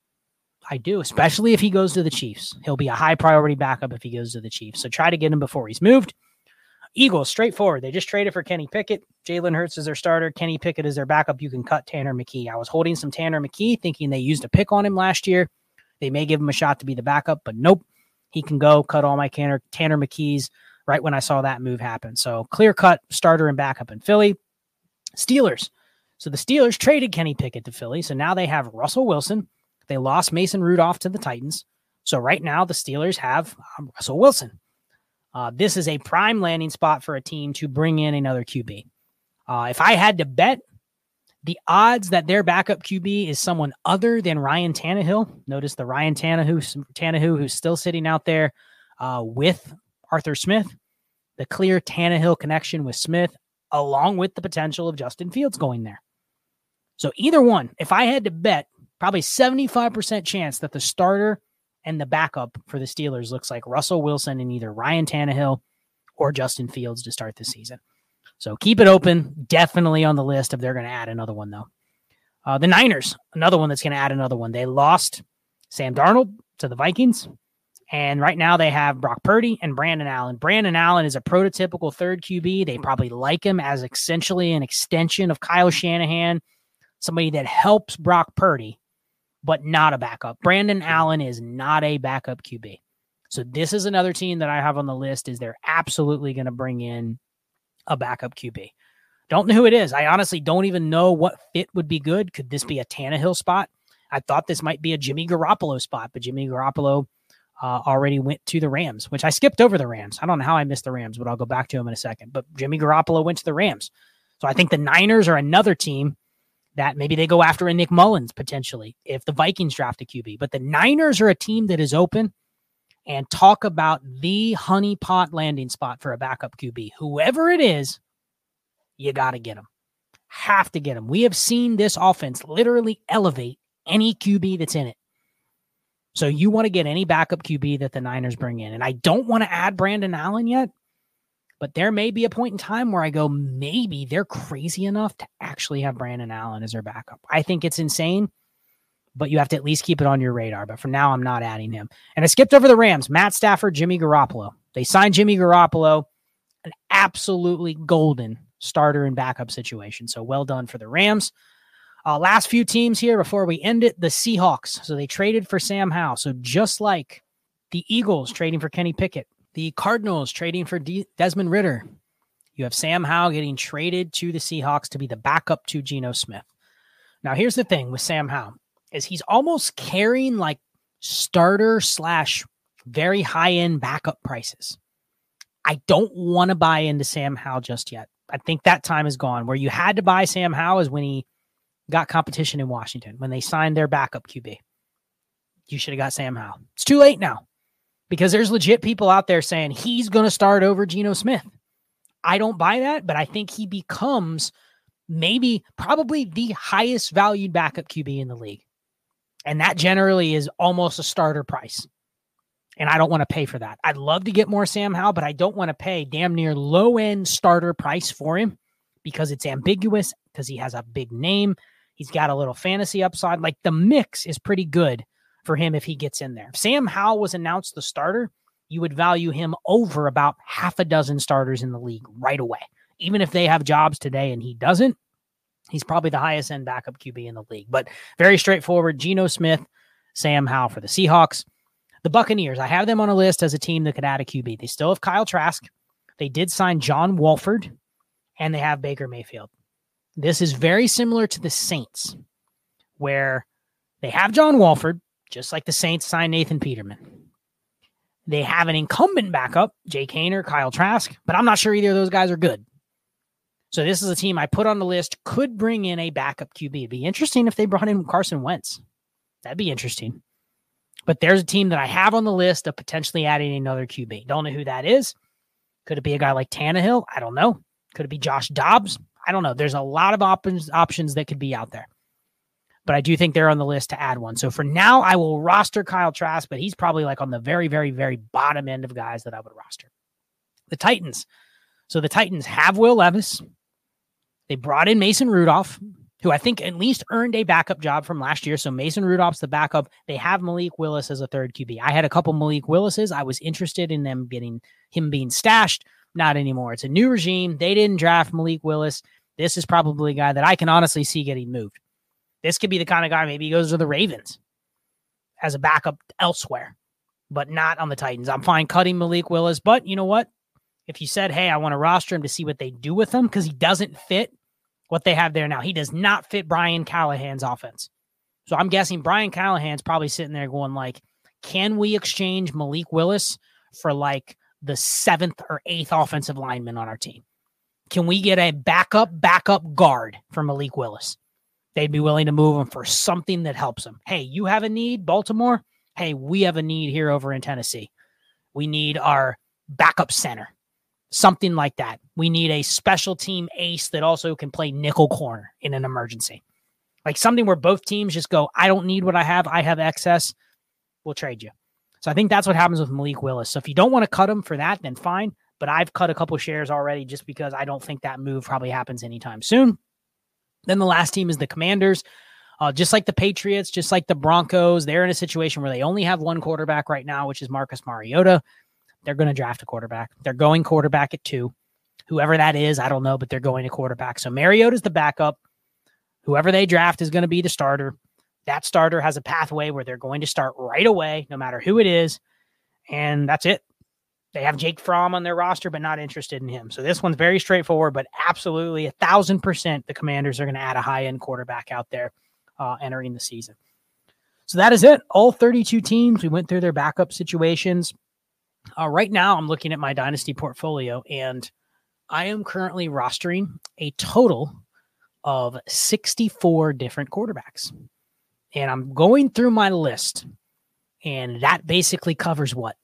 I do, especially if he goes to the Chiefs. He'll be a high priority backup if he goes to the Chiefs. So try to get him before he's moved. Eagles, straightforward. They just traded for Kenny Pickett. Jalen Hurts is their starter. Kenny Pickett is their backup. You can cut Tanner McKee. I was holding some Tanner McKee, thinking they used a pick on him last year. They may give him a shot to be the backup, but nope. He can go cut all my Tanner, Tanner McKees right when I saw that move happen. So clear cut starter and backup in Philly. Steelers. So the Steelers traded Kenny Pickett to Philly. So now they have Russell Wilson. They lost Mason Rudolph to the Titans. So right now the Steelers have um, Russell Wilson. Uh, this is a prime landing spot for a team to bring in another Q B. Uh, if I had to bet, the odds that their backup Q B is someone other than Ryan Tannehill. Notice the Ryan Tannehill, Tannehill who's still sitting out there uh, with Arthur Smith. The clear Tannehill connection with Smith, along with the potential of Justin Fields going there. So either one, if I had to bet, probably seventy-five percent chance that the starter and the backup for the Steelers looks like Russell Wilson and either Ryan Tannehill or Justin Fields to start the season. So keep it open. Definitely on the list if they're going to add another one, though. Uh, the Niners, another one that's going to add another one. They lost Sam Darnold to the Vikings. And right now they have Brock Purdy and Brandon Allen. Brandon Allen is a prototypical third Q B. They probably like him as essentially an extension of Kyle Shanahan, somebody that helps Brock Purdy, but not a backup. Brandon Allen is not a backup Q B. So this is another team that I have on the list is they're absolutely going to bring in a backup Q B. Don't know who it is. I honestly don't even know what fit would be good. Could this be a Tannehill spot? I thought this might be a Jimmy Garoppolo spot, but Jimmy Garoppolo uh, already went to the Rams, which I skipped over the Rams. I don't know how I missed the Rams, but I'll go back to him in a second. But Jimmy Garoppolo went to the Rams. So I think the Niners are another team that maybe they go after a Nick Mullins potentially if the Vikings draft a Q B. But the Niners are a team that is open and talk about the honeypot landing spot for a backup Q B. Whoever it is, you got to get them. Have to get them. We have seen this offense literally elevate any Q B that's in it. So you want to get any backup Q B that the Niners bring in. And I don't want to add Brandon Allen yet, But there may be a point in time where I go, maybe they're crazy enough to actually have Brandon Allen as their backup. I think it's insane, but you have to at least keep it on your radar. But for now, I'm not adding him. And I skipped over the Rams. Matt Stafford, Jimmy Garoppolo. They signed Jimmy Garoppolo, an absolutely golden starter and backup situation. So well done for the Rams. Uh, last few teams here before we end it, the Seahawks. So they traded for Sam Howell. So just like the Eagles trading for Kenny Pickett, the Cardinals trading for De- Desmond Ridder, you have Sam Howell getting traded to the Seahawks to be the backup to Geno Smith. Now, here's the thing with Sam Howell, is he's almost carrying like starter slash very high-end backup prices. I don't want to buy into Sam Howell just yet. I think that time is gone. Where you had to buy Sam Howell is when he got competition in Washington, when they signed their backup Q B. You should have got Sam Howell. It's too late now because there's legit people out there saying he's going to start over Geno Smith. I don't buy that, but I think he becomes maybe probably the highest valued backup Q B in the league. And that generally is almost a starter price. And I don't want to pay for that. I'd love to get more Sam Howell, but I don't want to pay damn near low-end starter price for him because it's ambiguous, because he has a big name. He's got a little fantasy upside. Like, the mix is pretty good for him if he gets in there. If Sam Howell was announced the starter, you would value him over about half a dozen starters in the league right away. Even if they have jobs today and he doesn't, he's probably the highest end backup Q B in the league. But very straightforward, Geno Smith, Sam Howell for the Seahawks. The Buccaneers, I have them on a list as a team that could add a Q B. They still have Kyle Trask. They did sign John Wolford, and they have Baker Mayfield. This is very similar to the Saints, where they have John Wolford, just like the Saints signed Nathan Peterman. They have an incumbent backup, Jake Haener, Kyle Trask, but I'm not sure either of those guys are good. So this is a team I put on the list, could bring in a backup Q B. It'd be interesting if they brought in Carson Wentz. That'd be interesting. But there's a team that I have on the list of potentially adding another Q B. Don't know who that is. Could it be a guy like Tannehill? I don't know. Could it be Josh Dobbs? I don't know. There's a lot of options options that could be out there. But I do think they're on the list to add one. So for now, I will roster Kyle Trask, but he's probably like on the very, very, very bottom end of guys that I would roster. The Titans. So the Titans have Will Levis. They brought in Mason Rudolph, who I think at least earned a backup job from last year. So Mason Rudolph's the backup. They have Malik Willis as a third Q B. I had a couple Malik Willises. I was interested in them getting him being stashed. Not anymore. It's a new regime. They didn't draft Malik Willis. This is probably a guy that I can honestly see getting moved. This could be the kind of guy maybe he goes to the Ravens as a backup elsewhere, but not on the Titans. I'm fine cutting Malik Willis, but you know what? If you said, hey, I want to roster him to see what they do with him because he doesn't fit what they have there now. He does not fit Brian Callahan's offense. So I'm guessing Brian Callahan's probably sitting there going like, can we exchange Malik Willis for like the seventh or eighth offensive lineman on our team? Can we get a backup, backup guard for Malik Willis? They'd be willing to move him for something that helps him. Hey, you have a need, Baltimore? Hey, we have a need here over in Tennessee. We need our backup center. Something like that. We need a special team ace that also can play nickel corner in an emergency. Like something where both teams just go, I don't need what I have. I have excess. We'll trade you. So I think that's what happens with Malik Willis. So if you don't want to cut him for that, then fine. But I've cut a couple shares already just because I don't think that move probably happens anytime soon. Then the last team is the Commanders. Uh, just like the Patriots, just like the Broncos, they're in a situation where they only have one quarterback right now, which is Marcus Mariota. They're going to draft a quarterback. They're going quarterback at two. Whoever that is, I don't know, but they're going to quarterback. So Mariota's the backup. Whoever they draft is going to be the starter. That starter has a pathway where they're going to start right away, no matter who it is. And that's it. They have Jake Fromm on their roster, but not interested in him. So this one's very straightforward, but absolutely a thousand percent the Commanders are going to add a high-end quarterback out there uh, entering the season. So that is it. All thirty-two teams. We went through their backup situations. Uh, right now, I'm looking at my Dynasty portfolio, and I am currently rostering a total of sixty-four different quarterbacks. And I'm going through my list, and that basically covers what?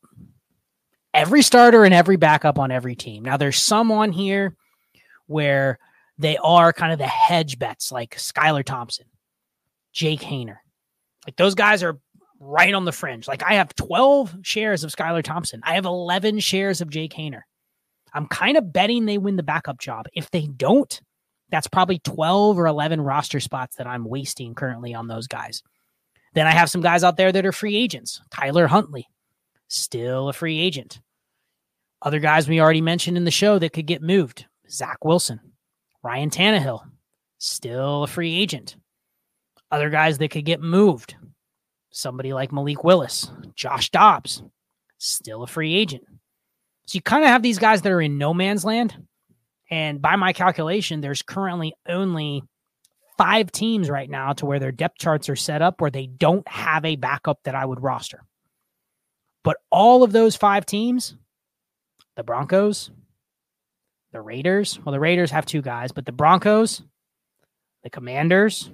Every starter and every backup on every team. Now, there's some on here where they are kind of the hedge bets, like Skylar Thompson, Jake Haener. Like those guys are right on the fringe. Like I have twelve shares of Skylar Thompson. I have eleven shares of Jake Haener. I'm kind of betting they win the backup job. If they don't, that's probably twelve or eleven roster spots that I'm wasting currently on those guys. Then I have some guys out there that are free agents. Tyler Huntley, still a free agent. Other guys we already mentioned in the show that could get moved. Zach Wilson, Ryan Tannehill, still a free agent. Other guys that could get moved. Somebody like Malik Willis, Josh Dobbs, still a free agent. So you kind of have these guys that are in no man's land. And by my calculation, there's currently only five teams right now to where their depth charts are set up where they don't have a backup that I would roster. But all of those five teams, the Broncos, the Raiders, well, the Raiders have two guys, but the Broncos, the Commanders,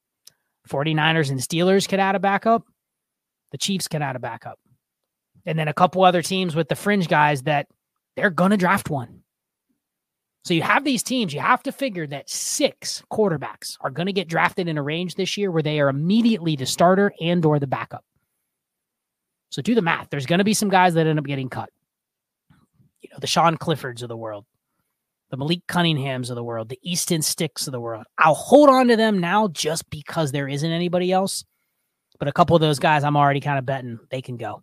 49ers and Steelers could add a backup. The Chiefs can add a backup. And then a couple other teams with the fringe guys that they're going to draft one. So you have these teams, you have to figure that six quarterbacks are going to get drafted in a range this year where they are immediately the starter and or the backup. So do the math. There's going to be some guys that end up getting cut. You know, the Sean Cliffords of the world, the Malik Cunninghams of the world, the Easton Sticks of the world. I'll hold on to them now just because there isn't anybody else. But a couple of those guys I'm already kind of betting they can go.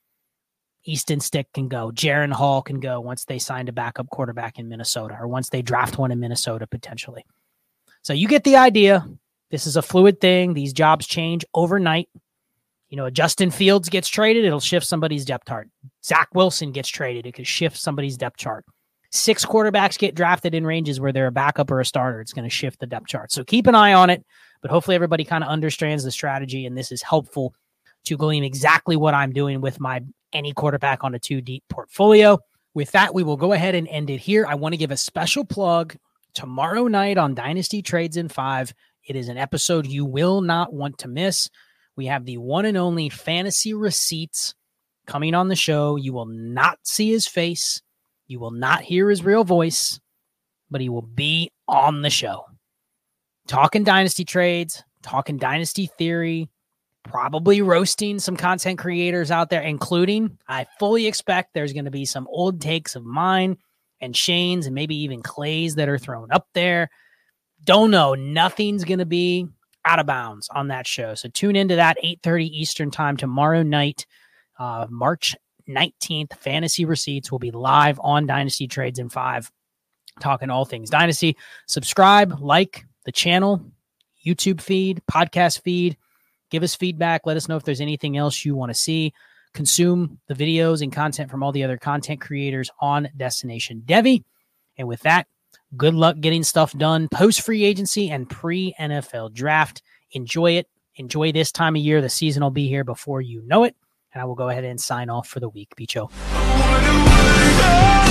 Easton Stick can go. Jaron Hall can go once they signed a backup quarterback in Minnesota or once they draft one in Minnesota potentially. So you get the idea. This is a fluid thing. These jobs change overnight. You know, Justin Fields gets traded, it'll shift somebody's depth chart. Zach Wilson gets traded, it could shift somebody's depth chart. Six quarterbacks get drafted in ranges where they're a backup or a starter. It's going to shift the depth chart. So keep an eye on it, but hopefully everybody kind of understands the strategy, and this is helpful to glean exactly what I'm doing with my any quarterback on a two deep portfolio. With that, we will go ahead and end it here. I want to give a special plug tomorrow night on Dynasty Trades in Five. It is an episode you will not want to miss. We have the one and only Fantasy Receipts coming on the show. You will not see his face. You will not hear his real voice, but he will be on the show. Talking Dynasty Trades, talking Dynasty Theory, probably roasting some content creators out there, including, I fully expect there's going to be some old takes of mine and Shane's and maybe even Clay's that are thrown up there. Don't know. Nothing's going to be out of bounds on that show. So tune into that eight thirty Eastern time tomorrow night, uh, March nineteenth. Fantasy Receipts will be live on Dynasty Trades in Five, talking all things Dynasty. Subscribe, like the channel, YouTube feed, podcast feed. Give us feedback. Let us know if there's anything else you want to see. Consume the videos and content from all the other content creators on Destination Devy. And with that, good luck getting stuff done post-free agency and pre-N F L draft. Enjoy it. Enjoy this time of year. The season will be here before you know it. And I will go ahead and sign off for the week. Bicho.